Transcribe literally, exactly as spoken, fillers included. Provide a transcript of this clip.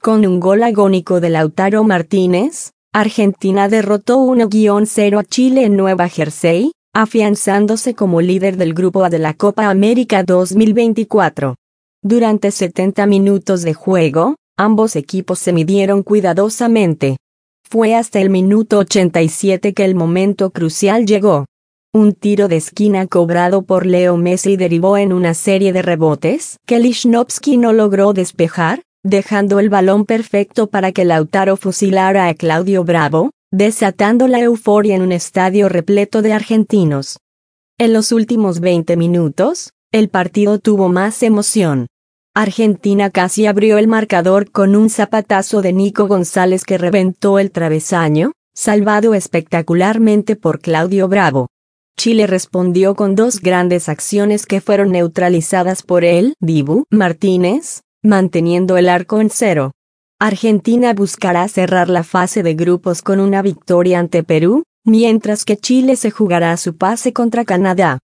Con un gol agónico de Lautaro Martínez, Argentina derrotó uno a cero a Chile en Nueva Jersey, afianzándose como líder del Grupo A de la Copa América dos mil veinticuatro. Durante setenta minutos de juego, ambos equipos se midieron cuidadosamente. Fue hasta el minuto ochenta y siete que el momento crucial llegó. Un tiro de esquina cobrado por Leo Messi derivó en una serie de rebotes que Lichnowsky no logró despejar, dejando el balón perfecto para que Lautaro fusilara a Claudio Bravo, desatando la euforia en un estadio repleto de argentinos. En los últimos veinte minutos, el partido tuvo más emoción. Argentina casi abrió el marcador con un zapatazo de Nico González que reventó el travesaño, salvado espectacularmente por Claudio Bravo. Chile respondió con dos grandes acciones que fueron neutralizadas por el Dibu Martínez, manteniendo el arco en cero. Argentina buscará cerrar la fase de grupos con una victoria ante Perú, mientras que Chile se jugará su pase contra Canadá.